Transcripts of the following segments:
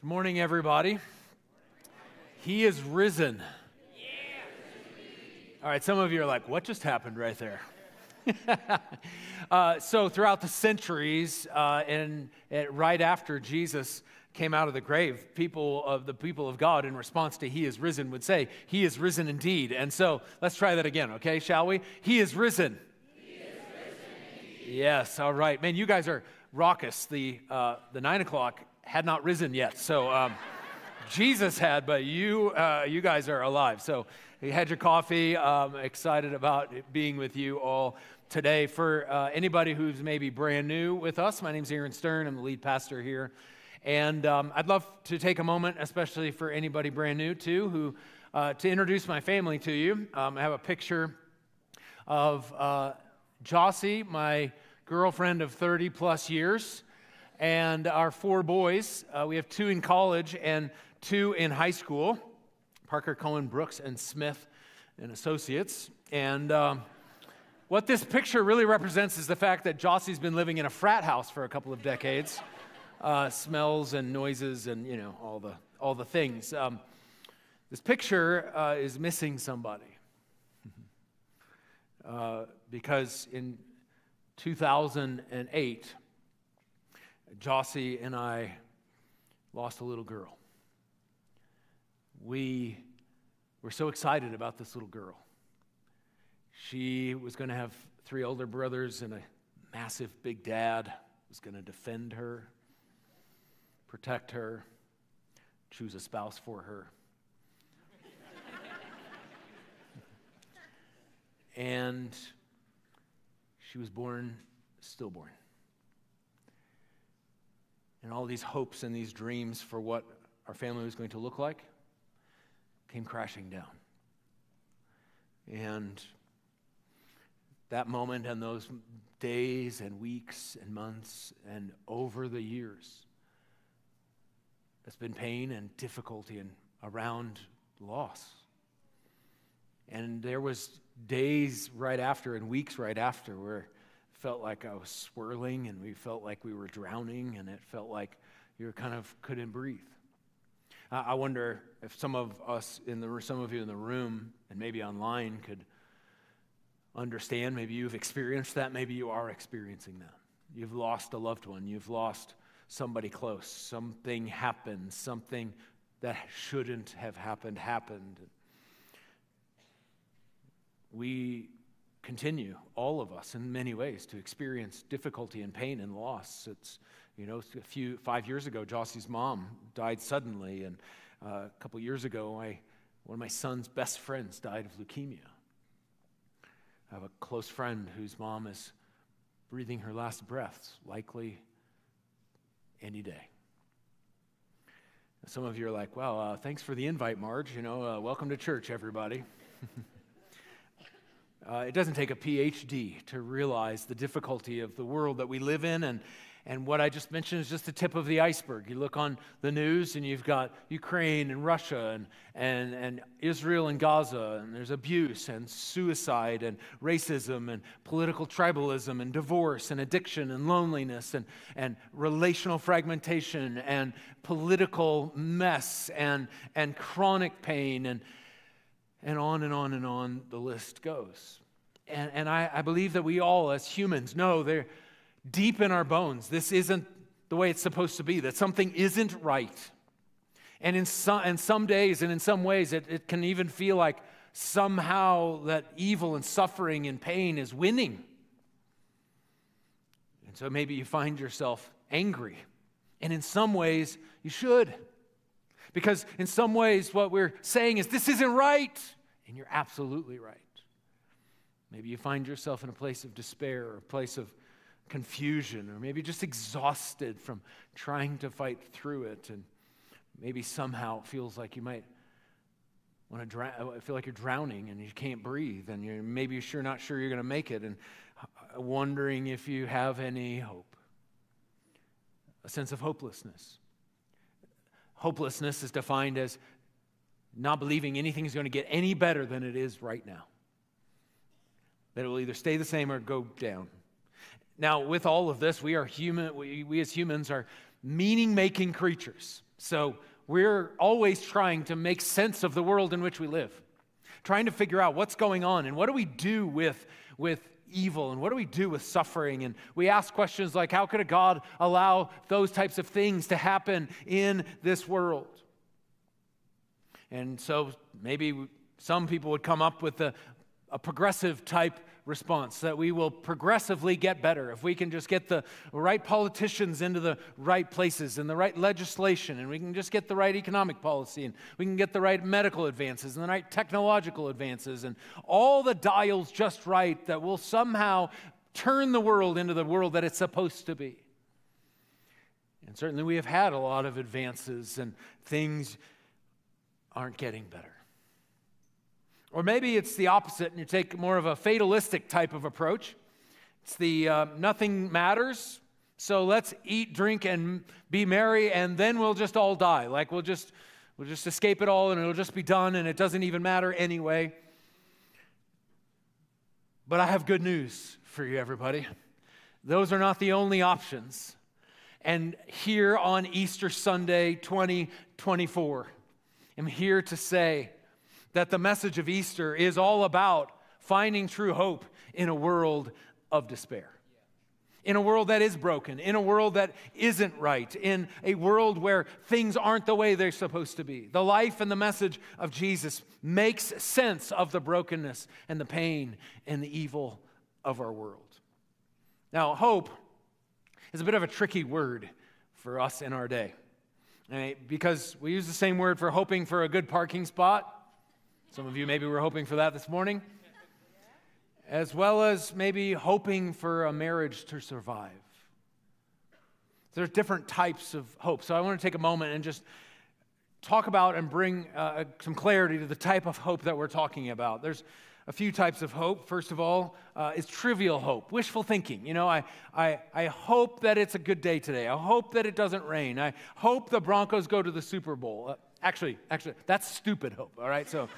Good morning, everybody. He is risen. All right, some of you are like, what just happened right there? So throughout the centuries and right after Jesus came out of the grave, the people of God, in response to he is risen, would say, he is risen indeed. And so let's try that again, okay, shall we? He is risen. He is risen indeed. Yes, all right. Man, you guys are raucous. The 9 o'clock had not risen yet. So Jesus had, but you guys are alive. So you had your coffee. Excited about being with you all today. For anybody who's maybe brand new with us, my name's Aaron Stern. I'm the lead pastor here. And I'd love to take a moment, especially for anybody brand new too, who to introduce my family to you. I have a picture of Jossie, my girlfriend of 30 plus years, and our 4 boys. We have 2 in college and 2 in high school, Parker, Cohen, Brooks, and Smith and Associates. And what this picture really represents is the fact that Jossie's been living in a frat house for a couple of decades. Smells and noises and, you know, all the things. This picture is missing somebody. Because in 2008, Jossie and I lost a little girl. We were so excited about this little girl. She was going to have 3 older brothers and a massive big dad, was going to defend her, protect her, choose a spouse for her. And she was born, stillborn. And all these hopes and these dreams for what our family was going to look like came crashing down. And that moment and those days and weeks and months and over the years, it's been pain and difficulty and around loss. And there was days right after and weeks right after where it felt like I was swirling and we felt like we were drowning and it felt like you kind of couldn't breathe. I wonder if some of you in the room and maybe online could understand. Maybe you've experienced that. Maybe you are experiencing that. You've lost a loved one. You've lost somebody close. Something happened. Something that shouldn't have happened. We continue, all of us, in many ways, to experience difficulty and pain and loss. It's, 5 years ago, Jossie's mom died suddenly, and a couple years ago, one of my son's best friends died of leukemia. I have a close friend whose mom is breathing her last breaths, likely any day. Some of you are like, well, thanks for the invite, Marge. Welcome to church, everybody. It doesn't take a PhD to realize the difficulty of the world that we live in, and what I just mentioned is just the tip of the iceberg. You look on the news and you've got Ukraine and Russia and Israel and Gaza, and there's abuse and suicide and racism and political tribalism and divorce and addiction and loneliness and relational fragmentation and political mess and chronic pain and on and on and on the list goes. And I believe that we all as humans know they're deep in our bones, this isn't the way it's supposed to be, that something isn't right. And in some days and in some ways, it can even feel like somehow that evil and suffering and pain is winning. And so maybe you find yourself angry. And in some ways, you should. Because in some ways, what we're saying is, this isn't right. And you're absolutely right. Maybe you find yourself in a place of despair or a place of confusion, or maybe just exhausted from trying to fight through it, and maybe somehow it feels like you might want to feel like you're drowning and you can't breathe, and you're not sure you're going to make it, and wondering if you have any hope. A sense of hopelessness. Hopelessness is defined as not believing anything is going to get any better than it is right now. That it will either stay the same or go down. Now, with all of this, we are human. We as humans are meaning-making creatures. So we're always trying to make sense of the world in which we live, trying to figure out what's going on and what do we do with evil and what do we do with suffering. And we ask questions like, how could a God allow those types of things to happen in this world? And so maybe some people would come up with a progressive type response, that we will progressively get better if we can just get the right politicians into the right places and the right legislation, and we can just get the right economic policy, and we can get the right medical advances and the right technological advances, and all the dials just right, that will somehow turn the world into the world that it's supposed to be. And certainly we have had a lot of advances, and things aren't getting better. Or maybe it's the opposite, and you take more of a fatalistic type of approach. It's the nothing matters, so let's eat, drink, and be merry, and then we'll just all die. Like we'll just escape it all, and it'll just be done, and it doesn't even matter anyway. But I have good news for you, everybody. Those are not the only options. And here on Easter Sunday 2024, I'm here to say that the message of Easter is all about finding true hope in a world of despair, in a world that is broken, in a world that isn't right, in a world where things aren't the way they're supposed to be. The life and the message of Jesus makes sense of the brokenness and the pain and the evil of our world. Now, hope is a bit of a tricky word for us in our day, because we use the same word for hoping for a good parking spot. Some of you maybe were hoping for that this morning, as well as maybe hoping for a marriage to survive. There's different types of hope. So I want to take a moment and just talk about and bring some clarity to the type of hope that we're talking about. There's a few types of hope. First of all, is trivial hope, wishful thinking. You know, I hope that it's a good day today. I hope that it doesn't rain. I hope the Broncos go to the Super Bowl. Actually, that's stupid hope, all right? So...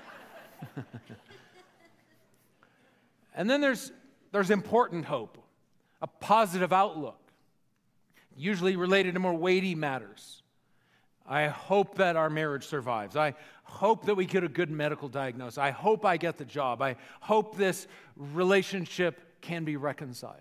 And then there's important hope, a positive outlook, usually related to more weighty matters. I hope that our marriage survives. I hope that we get a good medical diagnosis. I hope I get the job. I hope this relationship can be reconciled.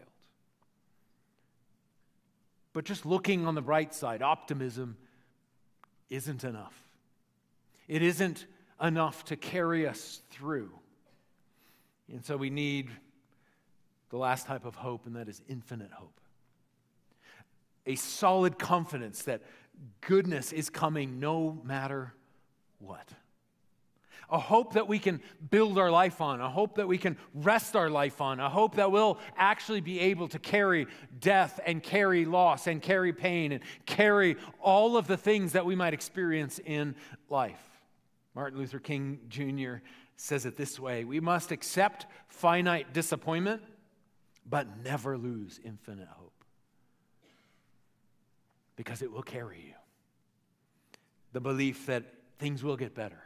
But just looking on the bright side, optimism isn't enough. It isn't enough to carry us through. And so we need the last type of hope, and that is infinite hope. A solid confidence that goodness is coming no matter what. A hope that we can build our life on, a hope that we can rest our life on, a hope that we'll actually be able to carry death and carry loss and carry pain and carry all of the things that we might experience in life. Martin Luther King Jr. says it this way: we must accept finite disappointment, but never lose infinite hope, because it will carry you. The belief that things will get better.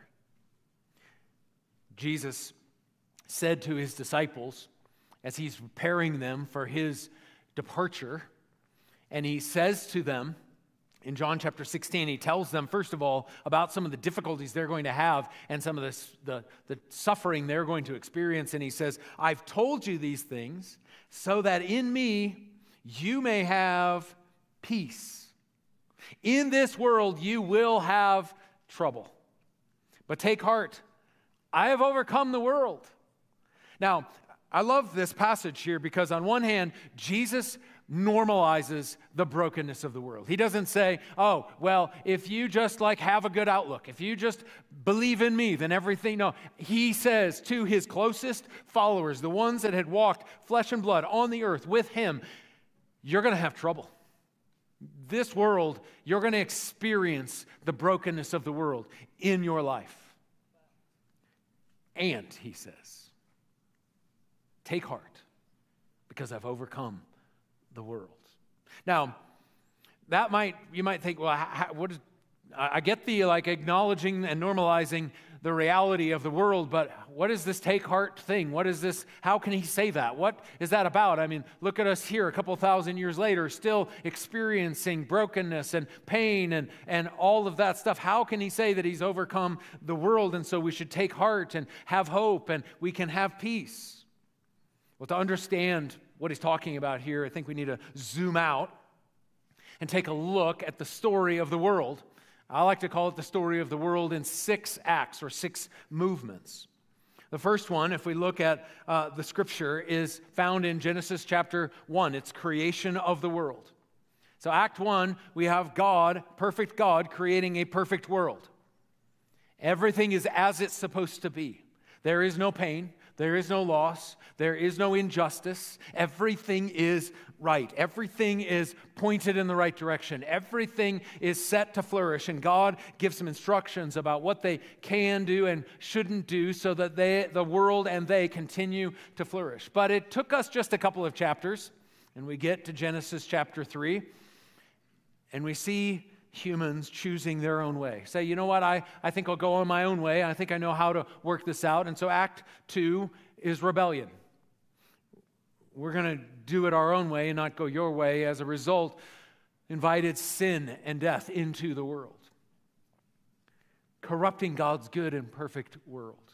Jesus said to his disciples as he's preparing them for his departure, and he says to them, in John chapter 16, he tells them, first of all, about some of the difficulties they're going to have and some of the suffering they're going to experience. And he says, I've told you these things so that in me you may have peace. In this world you will have trouble. But take heart, I have overcome the world. Now, I love this passage here because on one hand, Jesus normalizes the brokenness of the world. He doesn't say, oh, well, if you just have a good outlook, if you just believe in me, then everything. No, he says to his closest followers, the ones that had walked flesh and blood on the earth with him, you're going to have trouble. This world, you're going to experience the brokenness of the world in your life. And, he says, take heart, because I've overcome the world. Now, you might think, well, I get the acknowledging and normalizing the reality of the world, but what is this take heart thing? What is this? How can he say that? What is that about? I mean, look at us here a couple thousand years later, still experiencing brokenness and pain and all of that stuff. How can he say that he's overcome the world, and so we should take heart and have hope and we can have peace? Well, to understand what he's talking about here, I think we need to zoom out and take a look at the story of the world. I like to call it the story of the world in 6 acts or 6 movements. The first one, if we look at the scripture, is found in Genesis chapter 1. It's creation of the world. So act 1, we have God, perfect God, creating a perfect world. Everything is as it's supposed to be. There is no pain. There is no loss. There is no injustice. Everything is right. Everything is pointed in the right direction. Everything is set to flourish. And God gives some instructions about what they can do and shouldn't do so that the world and they continue to flourish. But it took us just a couple of chapters, and we get to Genesis chapter 3, and we see humans choosing their own way. Say, you know what, I think I'll go on my own way. I think I know how to work this out. And so act 2 is rebellion. We're going to do it our own way and not go your way. As a result, invited sin and death into the world, corrupting God's good and perfect world.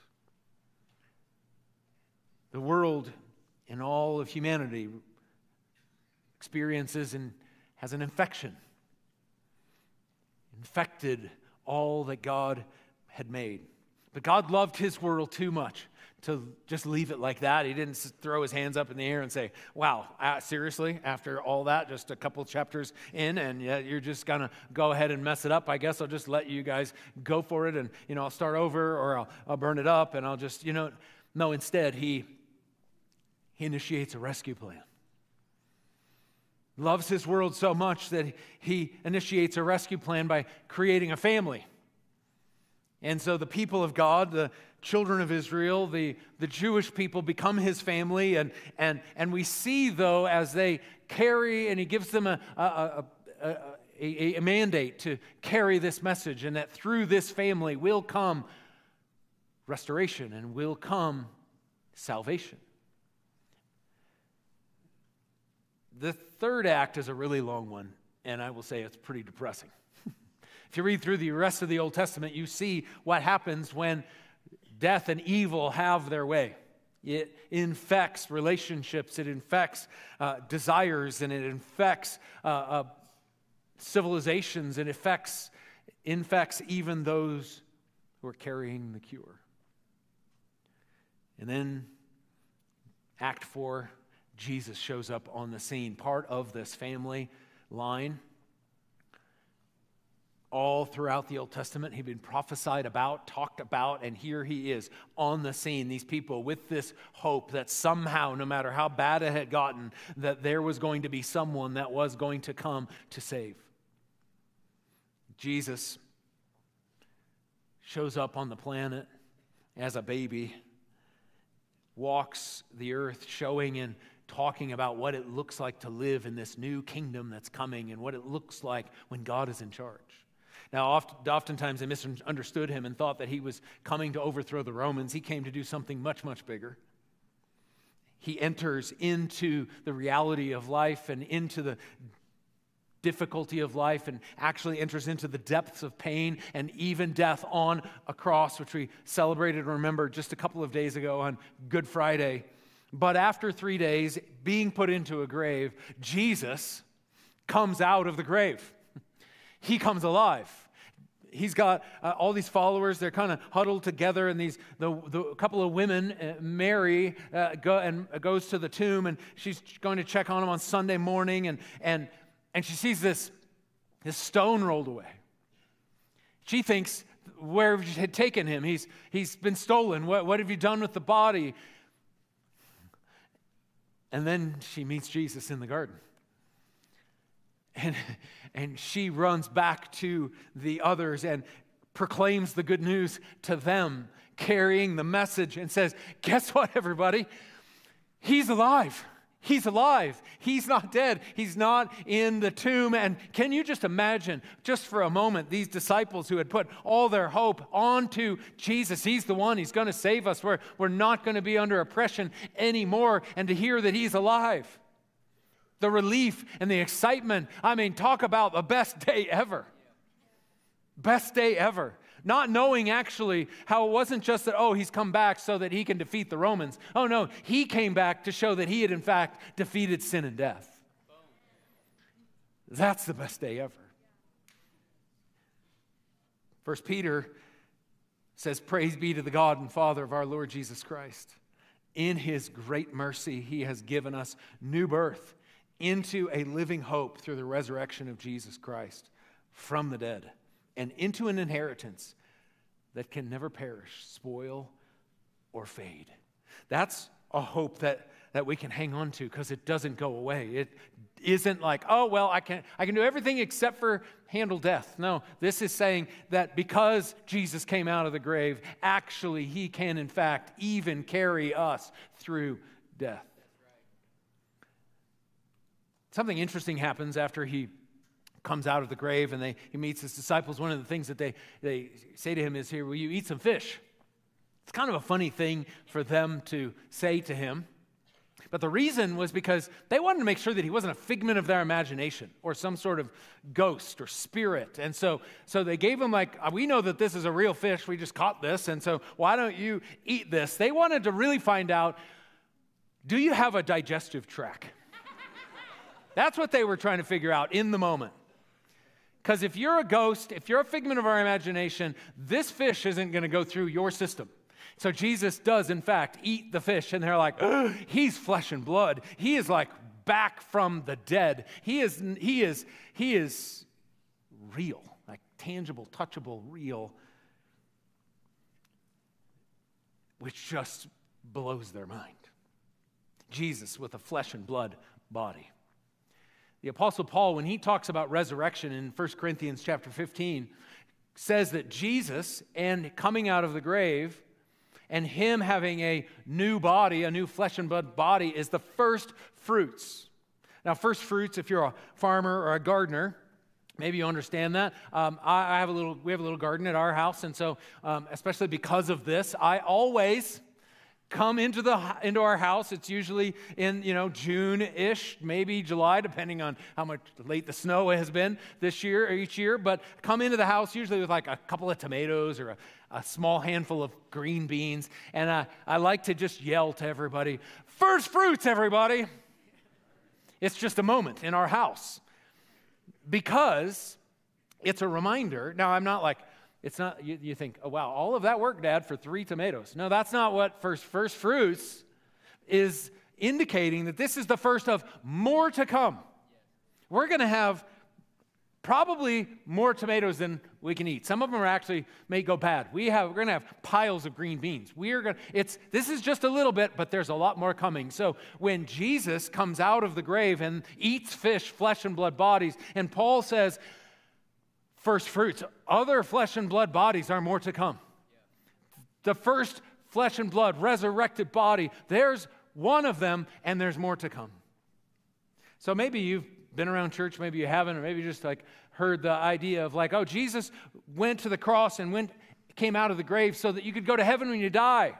The world and all of humanity experiences and has an infected all that God had made. But God loved his world too much to just leave it like that. He didn't throw his hands up in the air and say, wow, seriously, after all that, just a couple chapters in, and you're just going to go ahead and mess it up. I guess I'll just let you guys go for it, and I'll start over, or I'll burn it up, and I'll just, No, instead, he initiates a rescue plan. Loves his world so much that he initiates a rescue plan by creating a family. And so the people of God, the children of Israel, the Jewish people become his family. And we see, though, as they carry, and he gives them a mandate to carry this message, and that through this family will come restoration and will come salvation. The third act is a really long one, and I will say it's pretty depressing. If you read through the rest of the Old Testament, you see what happens when death and evil have their way. It infects relationships, it infects desires, and it infects civilizations, and infects even those who are carrying the cure. And then Act 4, Jesus shows up on the scene, part of this family line. All throughout the Old Testament, he'd been prophesied about, talked about, and here he is on the scene. These people with this hope that somehow, no matter how bad it had gotten, that there was going to be someone that was going to come to save. Jesus shows up on the planet as a baby, walks the earth, showing and talking about what it looks like to live in this new kingdom that's coming and what it looks like when God is in charge. Now, oftentimes they misunderstood him and thought that he was coming to overthrow the Romans. He came to do something much, much bigger. He enters into the reality of life and into the difficulty of life, and actually enters into the depths of pain and even death on a cross, which we celebrated and remembered just a couple of days ago on Good Friday. But after 3 days, being put into a grave, Jesus comes out of the grave. He comes alive. He's got all these followers. They're kind of huddled together, and the couple of women, Mary, goes to the tomb, and she's going to check on him on Sunday morning, and she sees this stone rolled away. She thinks, where had taken him? He's been stolen. What have you done with the body? And then she meets Jesus in the garden. And she runs back to the others and proclaims the good news to them, carrying the message, and says, guess what, everybody? He's alive. He's alive. He's not dead. He's not in the tomb. And can you just imagine, just for a moment, these disciples who had put all their hope onto Jesus. He's the one. He's going to save us. We're not going to be under oppression anymore. And to hear that he's alive. The relief and the excitement. I mean, talk about the best day ever. Best day ever. Not knowing actually how it wasn't just that, oh, he's come back so that he can defeat the Romans. Oh, no, he came back to show that he had in fact defeated sin and death. That's the best day ever. 1 Peter says, praise be to the God and Father of our Lord Jesus Christ. In his great mercy, he has given us new birth into a living hope through the resurrection of Jesus Christ from the dead, and into an inheritance that can never perish, spoil, or fade. That's a hope that we can hang on to because it doesn't go away. It isn't like, oh, well, I can do everything except for handle death. No, this is saying that because Jesus came out of the grave, actually he can, in fact, even carry us through death. Something interesting happens after he comes out of the grave and he meets his disciples. One of the things that they say to him is, here, will you eat some fish? It's kind of a funny thing for them to say to him. But the reason was because they wanted to make sure that he wasn't a figment of their imagination or some sort of ghost or spirit. And so they gave him we know that this is a real fish. We just caught this. And so why don't you eat this? They wanted to really find out, do you have a digestive tract? That's what they were trying to figure out in the moment. Because if you're a ghost, if you're a figment of our imagination, this fish isn't going to go through your system. So Jesus does, in fact, eat the fish, and they're like, he's flesh and blood. He is like back from the dead. He is real, like tangible, touchable, real, which just blows their mind. Jesus with a flesh and blood body. The Apostle Paul, when he talks about resurrection in 1 Corinthians chapter 15, says that Jesus and coming out of the grave and him having a new body, a new flesh and blood body, is the first fruits. Now, first fruits, if you're a farmer or a gardener, maybe you understand that. We have a little garden at our house, and so especially because of this, I always come into our house. It's usually in June-ish, maybe July, depending on how much late the snow has been this year or each year. But come into the house usually with like a couple of tomatoes or a small handful of green beans. And I like to just yell to everybody, "First fruits, everybody!" It's just a moment in our house because it's a reminder. Now, I'm not like, it's not, you think, oh, wow, all of that work, Dad, for 3 tomatoes. No, that's not what first fruits is indicating, that this is the first of more to come. We're going to have probably more tomatoes than we can eat. Some of them may go bad. We're going to have piles of green beans. This is just a little bit, but there's a lot more coming. So when Jesus comes out of the grave and eats fish, flesh and blood bodies, and Paul says, first fruits, other flesh and blood bodies are more to come. The first flesh and blood resurrected body, there's one of them, and there's more to come. So maybe you've been around church, maybe you haven't, or maybe you just heard the idea of oh, Jesus went to the cross and came out of the grave so that you could go to heaven when you die.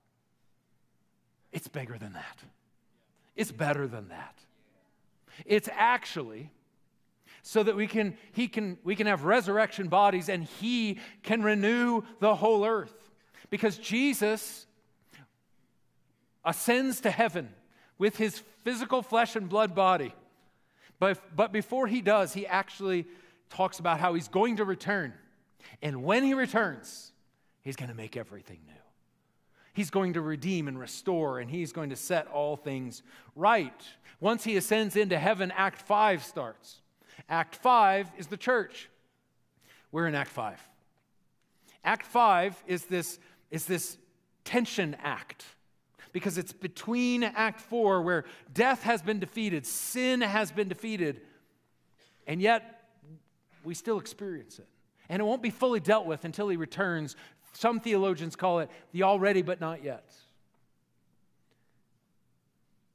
It's bigger than that. It's better than that. It's actually so that we can have resurrection bodies, and he can renew the whole earth. Because Jesus ascends to heaven with his physical flesh and blood body. But before he does, he actually talks about how he's going to return. And when he returns, he's going to make everything new. He's going to redeem and restore, and he's going to set all things right. Once he ascends into heaven, Act 5 starts. Act 5 is the church. We're in Act 5. Act 5 is this tension act, because it's between Act 4, where death has been defeated, sin has been defeated, and yet we still experience it. And it won't be fully dealt with until he returns. Some theologians call it the already but not yet.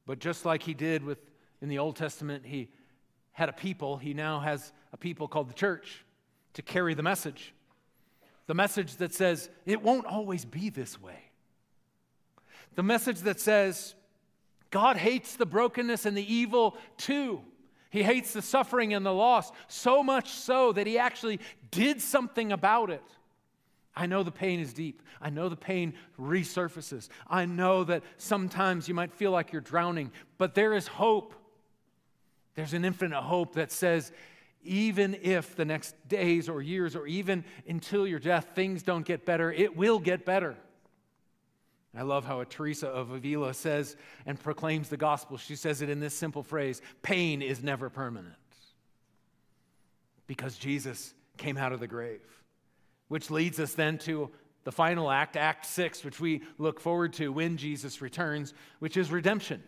But just like he did in the Old Testament, he had a people. He now has a people called the church to carry the message. The message that says, it won't always be this way. The message that says, God hates the brokenness and the evil too. He hates the suffering and the loss, so much so that he actually did something about it. I know the pain is deep. I know the pain resurfaces. I know that sometimes you might feel like you're drowning, but there is hope. There's an infinite hope that says, even if the next days or years or even until your death, things don't get better, it will get better. I love how Teresa of Avila says and proclaims the gospel. She says it in this simple phrase, pain is never permanent. Because Jesus came out of the grave. Which leads us then to the final act, Act 6, which we look forward to when Jesus returns, which is redemption.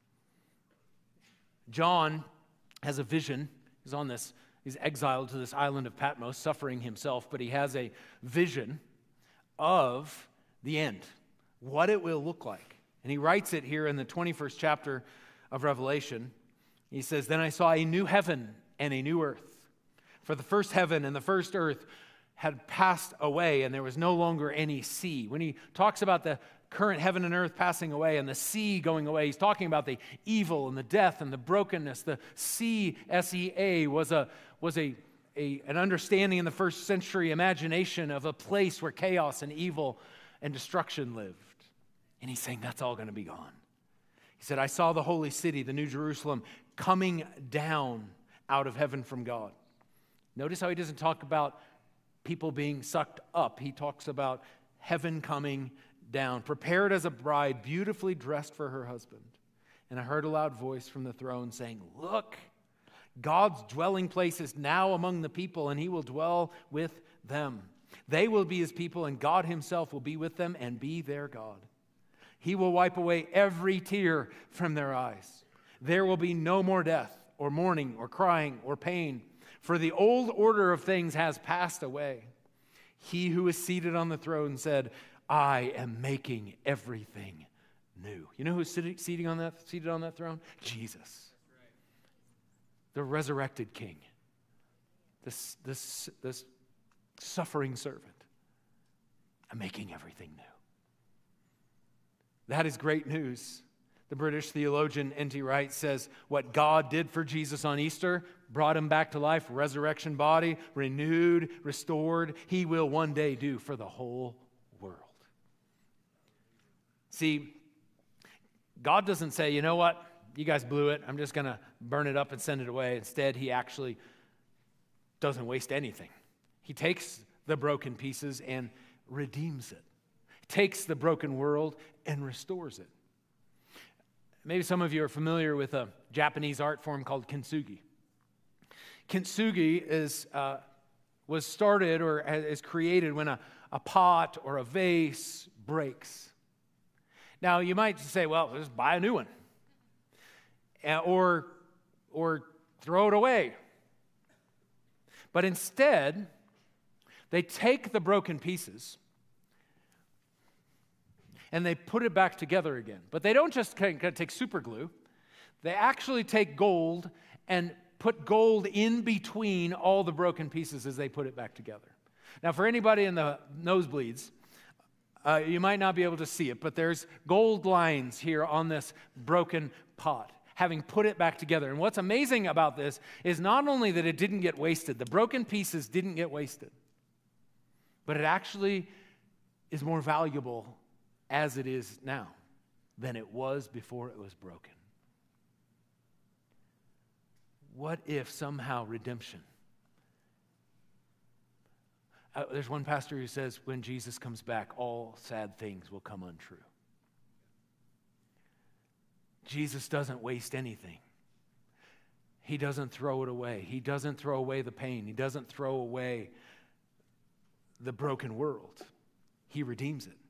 John has a vision. He's exiled to this island of Patmos, suffering himself, but he has a vision of the end, what it will look like. And he writes it here in the 21st chapter of Revelation. He says, "Then I saw a new heaven and a new earth. For the first heaven and the first earth had passed away, and there was no longer any sea." When he talks about the current heaven and earth passing away and the sea going away, he's talking about the evil and the death and the brokenness. The sea, S-E-A, was an understanding in the first century imagination of a place where chaos and evil and destruction lived. And he's saying that's all going to be gone. He said, "I saw the holy city, the New Jerusalem, coming down out of heaven from God." Notice how he doesn't talk about people being sucked up. He talks about heaven coming down, prepared as a bride, beautifully dressed for her husband. And I heard a loud voice from the throne saying, "Look, God's dwelling place is now among the people, and he will dwell with them. They will be his people, and God himself will be with them and be their God. He will wipe away every tear from their eyes. There will be no more death, or mourning, or crying, or pain, for the old order of things has passed away. He who is seated on the throne said, 'I am making everything new.'" You know who's seated on that throne? Jesus. The resurrected King. This suffering servant. I'm making everything new. That is great news. The British theologian N.T. Wright says, what God did for Jesus on Easter, brought him back to life, resurrection body, renewed, restored, he will one day do for the whole world. See, God doesn't say, you know what, you guys blew it, I'm just going to burn it up and send it away. Instead, he actually doesn't waste anything. He takes the broken pieces and redeems it. He takes the broken world and restores it. Maybe some of you are familiar with a Japanese art form called kintsugi. Kintsugi was started or is created when a pot or a vase breaks. Now, you might say, well, just buy a new one. Or throw it away. But instead, they take the broken pieces and they put it back together again. But they don't just take super glue. They actually take gold and put gold in between all the broken pieces as they put it back together. Now, for anybody in the nosebleeds, you might not be able to see it, but there's gold lines here on this broken pot, having put it back together. And what's amazing about this is not only that it didn't get wasted, the broken pieces didn't get wasted, but it actually is more valuable as it is now than it was before it was broken. What if somehow redemption? There's one pastor who says when Jesus comes back, all sad things will come untrue. Jesus doesn't waste anything. He doesn't throw it away. He doesn't throw away the pain. He doesn't throw away the broken world. He redeems it.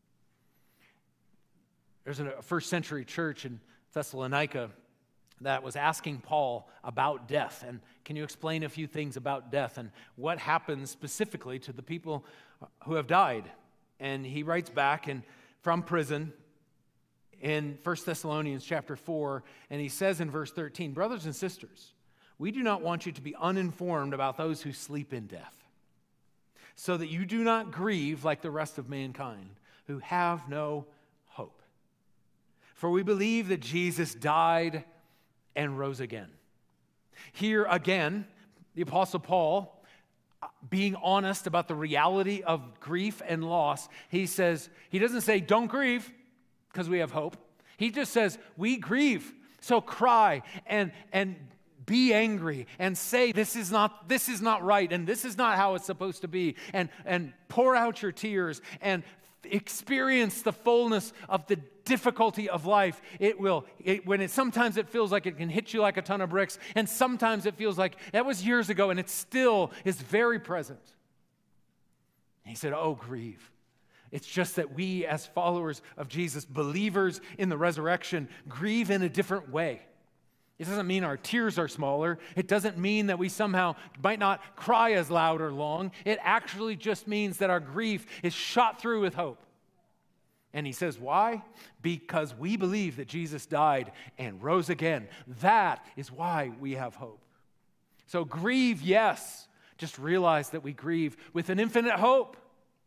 There's a first century church in Thessalonica that was asking Paul about death. And can you explain a few things about death and what happens specifically to the people who have died? And he writes back from prison in 1 Thessalonians chapter 4, and he says in verse 13, "Brothers and sisters, we do not want you to be uninformed about those who sleep in death, so that you do not grieve like the rest of mankind, who have no hope. For we believe that Jesus died and rose again." Here again, the Apostle Paul, being honest about the reality of grief and loss, he doesn't say, don't grieve, because we have hope. He just says, we grieve, so cry and be angry and say, this is not right, and this is not how it's supposed to be, and pour out your tears and experience the fullness of the difficulty of life. Sometimes it feels like it can hit you like a ton of bricks, and sometimes it feels like that was years ago, and it still is very present. And he said, oh, grieve. It's just that we, as followers of Jesus, believers in the resurrection, grieve in a different way. It doesn't mean our tears are smaller. It doesn't mean that we somehow might not cry as loud or long. It actually just means that our grief is shot through with hope. And he says, why? Because we believe that Jesus died and rose again. That is why we have hope. So grieve, yes. Just realize that we grieve with an infinite hope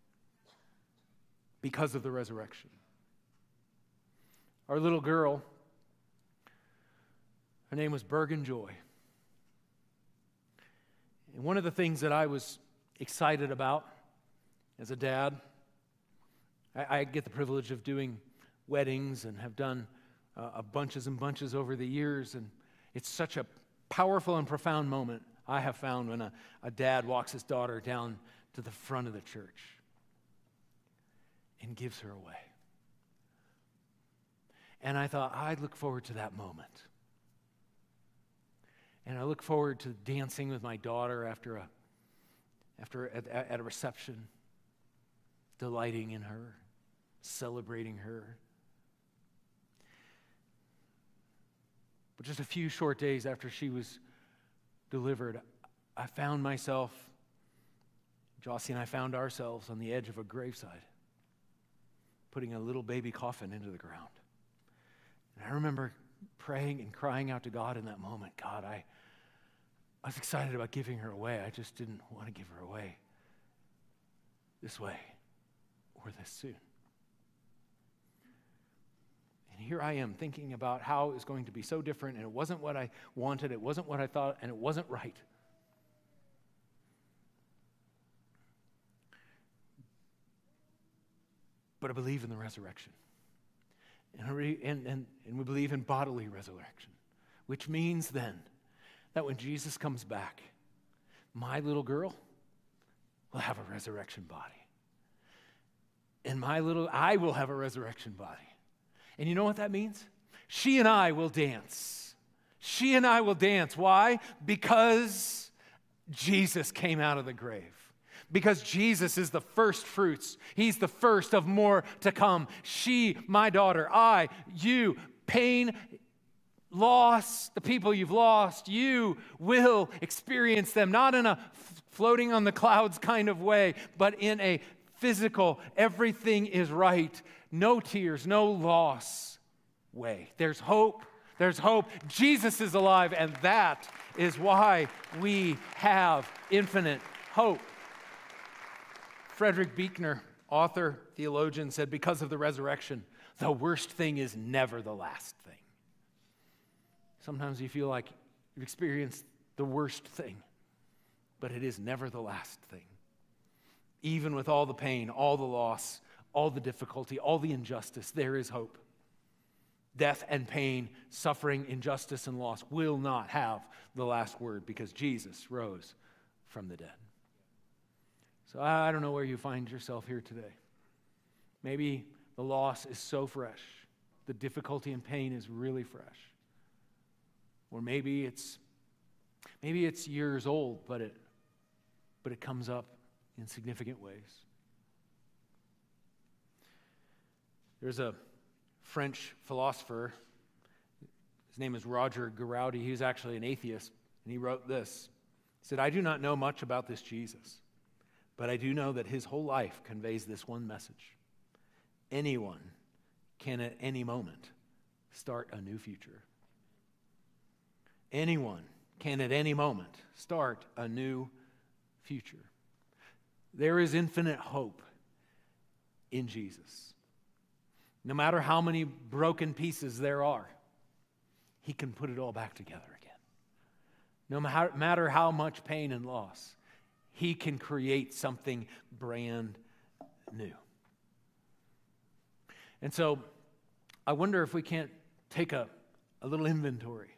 because of the resurrection. Our little girl, her name was Bergen Joy. And one of the things that I was excited about as a dad, I get the privilege of doing weddings and have done bunches and bunches over the years, and it's such a powerful and profound moment I have found when a dad walks his daughter down to the front of the church and gives her away. And I thought, I look forward to that moment. And I look forward to dancing with my daughter at a reception, delighting in her, celebrating her. But just a few short days after she was delivered, I found myself, Jossie and I found ourselves on the edge of a graveside, putting a little baby coffin into the ground. And I remember praying and crying out to God in that moment, God, I was excited about giving her away. I just didn't want to give her away this way or this soon. And here I am thinking about how it was going to be so different, and it wasn't what I wanted, it wasn't what I thought, and it wasn't right. But I believe in the resurrection. And we believe in bodily resurrection, which means then that when Jesus comes back, my little girl will have a resurrection body. And I will have a resurrection body. And you know what that means? She and I will dance. She and I will dance. Why? Because Jesus came out of the grave. Because Jesus is the first fruits. He's the first of more to come. She, my daughter, I, you, pain, loss, the people you've lost, you will experience them, not in a floating on the clouds kind of way, but in a physical, everything is right, no tears, no loss way. There's hope. There's hope. Jesus is alive, and that is why we have infinite hope. Frederick Buechner, author, theologian, said, because of the resurrection, the worst thing is never the last thing. Sometimes you feel like you've experienced the worst thing, but it is never the last thing. Even with all the pain, all the loss, all the difficulty, all the injustice, there is hope. Death and pain, suffering, injustice, and loss will not have the last word because Jesus rose from the dead. So I don't know where you find yourself here today. Maybe the loss is so fresh. The difficulty and pain is really fresh. Or maybe it's years old, but it comes up in significant ways. There's a French philosopher. His name is Roger Garaudy. He was actually an atheist, and he wrote this. He said, I do not know much about this Jesus, but I do know that his whole life conveys this one message. Anyone can at any moment start a new future. Anyone can at any moment start a new future. There is infinite hope in Jesus. No matter how many broken pieces there are, he can put it all back together again. No matter how much pain and loss, he can create something brand new. And so I wonder if we can't take a little inventory.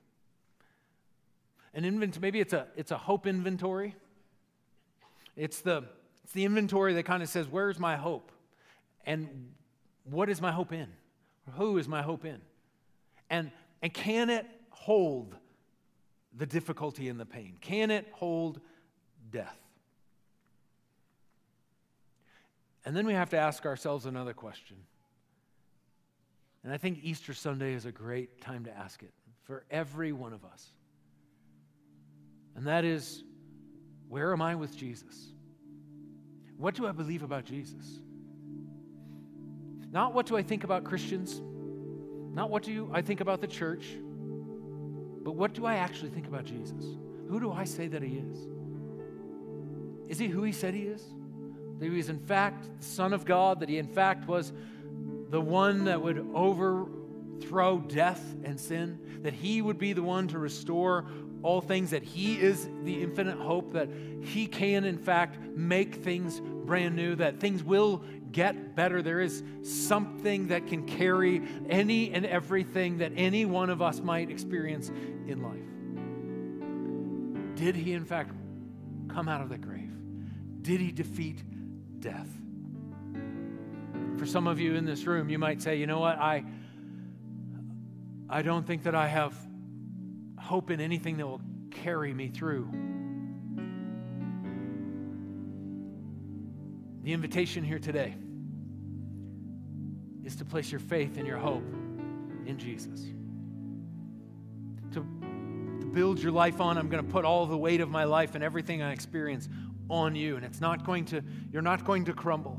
Maybe it's a hope inventory. It's the inventory that kind of says, where's my hope? And what is my hope in? Or who is my hope in? And can it hold the difficulty and the pain? Can it hold death? And then we have to ask ourselves another question. And I think Easter Sunday is a great time to ask it for every one of us. And that is, where am I with Jesus? What do I believe about Jesus? Not what do I think about Christians, not what do I think about the church, but what do I actually think about Jesus? Who do I say that he is? Is he who he said he is? That he was in fact the Son of God, that he in fact was the one that would overthrow death and sin, that he would be the one to restore all things, that he is the infinite hope, that he can in fact make things brand new, that things will get better. There is something that can carry any and everything that any one of us might experience in life. Did he in fact come out of the grave? Did he defeat death? For some of you in this room, you might say, you know what, I don't think that I have hope in anything that will carry me through. The invitation here today is to place your faith and your hope in Jesus. To build your life on, I'm going to put all the weight of my life and everything I experience on you, and you're not going to crumble.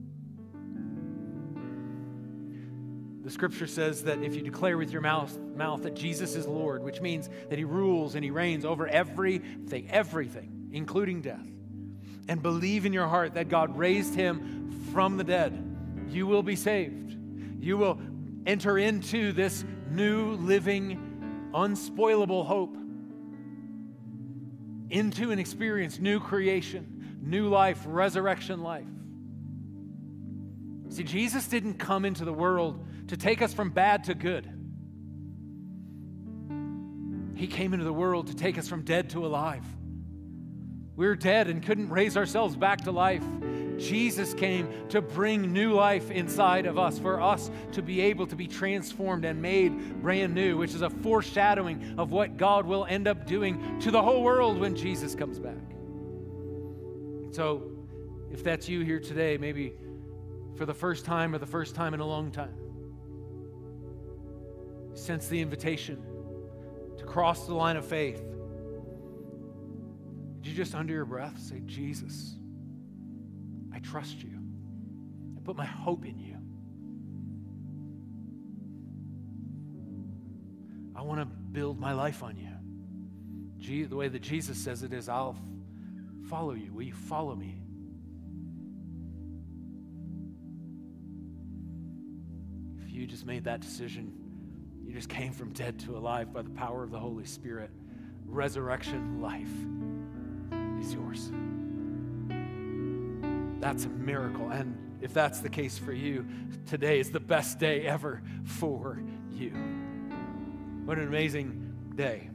The scripture says that if you declare with your mouth that Jesus is Lord, which means that he rules and he reigns over everything, including death, and believe in your heart that God raised him from the dead, you will be saved. You will enter into this new, living, unspoilable hope, into and experience new creation, new life, resurrection life. See, Jesus didn't come into the world to take us from bad to good. He came into the world to take us from dead to alive. We were dead and couldn't raise ourselves back to life. Jesus came to bring new life inside of us, for us to be able to be transformed and made brand new, which is a foreshadowing of what God will end up doing to the whole world when Jesus comes back. So, if that's you here today, maybe for the first time or the first time in a long time, sense the invitation to cross the line of faith. Would you just under your breath say, Jesus, I trust you. I put my hope in you. I want to build my life on you. The way that Jesus says it is, I'll follow you. Will you follow me? If you just made that decision, you just came from dead to alive by the power of the Holy Spirit. Resurrection life is yours. That's a miracle. And if that's the case for you, today is the best day ever for you. What an amazing day.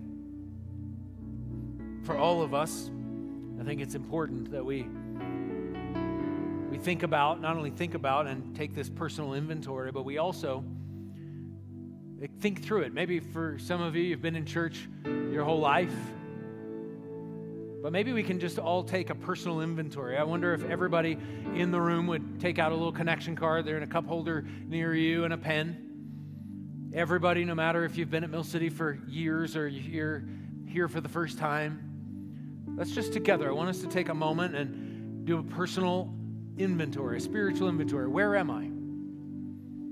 For all of us, I think it's important that we think about, not only think about and take this personal inventory, but we also think through it. Maybe for some of you, you've been in church your whole life, but maybe we can just all take a personal inventory. I wonder if everybody in the room would take out a little connection card. They're in a cup holder near you and a pen. Everybody, no matter if you've been at Mill City for years or you're here for the first time, let's just together, I want us to take a moment and do a personal inventory, a spiritual inventory. Where am I?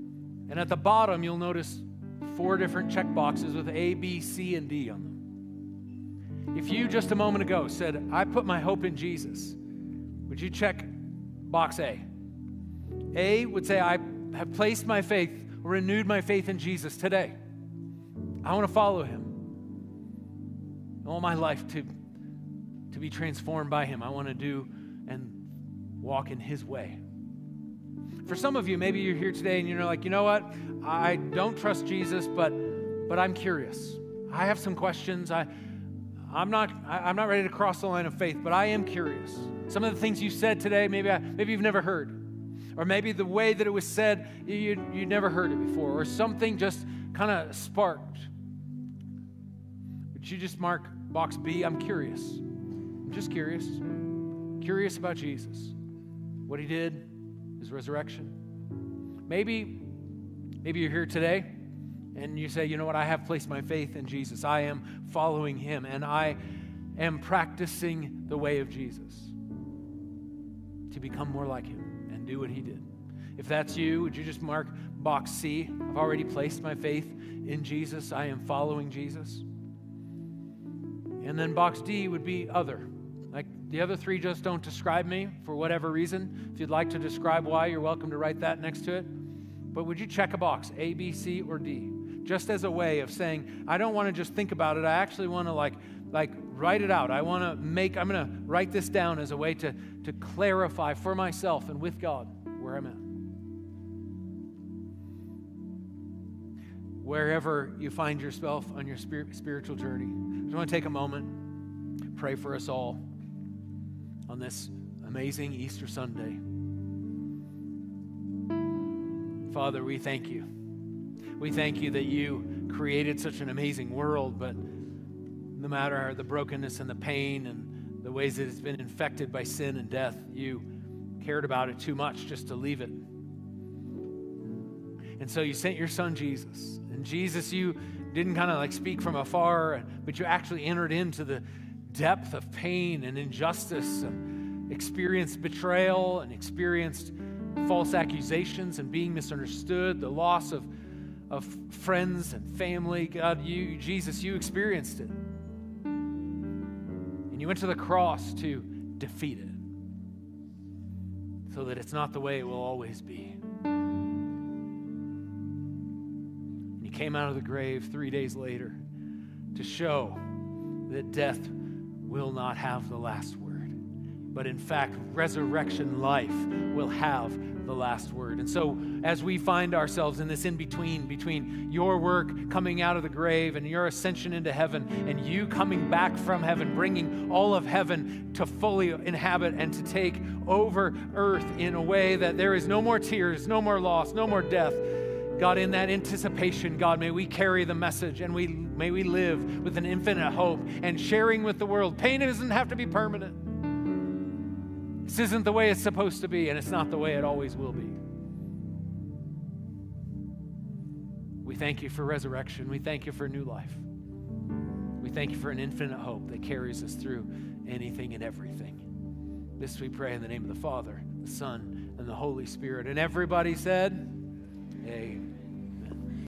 And at the bottom, you'll notice 4 different check boxes with A, B, C, and D on them. If you just a moment ago said, I put my hope in Jesus, would you check box A? A would say, I have placed my faith, renewed my faith in Jesus today. I want to follow him. I want my life to be transformed by him. I want to do and walk in his way. For some of you, maybe you're here today and you're like, you know what? I don't trust Jesus, but I'm curious. I have some questions. I'm not ready to cross the line of faith, but I am curious. Some of the things you said today, maybe you've never heard. Or maybe the way that it was said, you'd never heard it before. Or something just kind of sparked. Would you just mark box B? I'm curious. I'm just curious. Curious about Jesus. What he did, his resurrection. Maybe you're here today and you say, you know what, I have placed my faith in Jesus. I am following him and I am practicing the way of Jesus to become more like him and do what he did. If that's you, would you just mark box C? I've already placed my faith in Jesus. I am following Jesus. And then box D would be other. Like the other 3 just don't describe me for whatever reason. If you'd like to describe why, you're welcome to write that next to it. But would you check a box, A, B, C, or D? Just as a way of saying, I don't want to just think about it. I actually want to like write it out. I'm going to write this down as a way to clarify for myself and with God where I'm at. Wherever you find yourself on your spiritual journey, I just want to take a moment, pray for us all on this amazing Easter Sunday. Father, we thank you. We thank you that you created such an amazing world, but no matter the brokenness and the pain and the ways that it's been infected by sin and death, you cared about it too much just to leave it. And so you sent your son, Jesus. And Jesus, you didn't kind of like speak from afar, but you actually entered into the depth of pain and injustice and experienced betrayal and experienced false accusations and being misunderstood, the loss of friends and family. God, Jesus, you experienced it. And you went to the cross to defeat it so that it's not the way it will always be. And you came out of the grave 3 days later to show that death will not have the last word, but in fact, resurrection life will have the last word. And so as we find ourselves in this in-between, between your work coming out of the grave and your ascension into heaven and you coming back from heaven, bringing all of heaven to fully inhabit and to take over earth in a way that there is no more tears, no more loss, no more death. God, in that anticipation, God, may we carry the message and may we live with an infinite hope and sharing with the world. Pain doesn't have to be permanent. This isn't the way it's supposed to be, and it's not the way it always will be. We thank you for resurrection. We thank you for new life. We thank you for an infinite hope that carries us through anything and everything. This we pray in the name of the Father, the Son, and the Holy Spirit. And everybody said, Amen.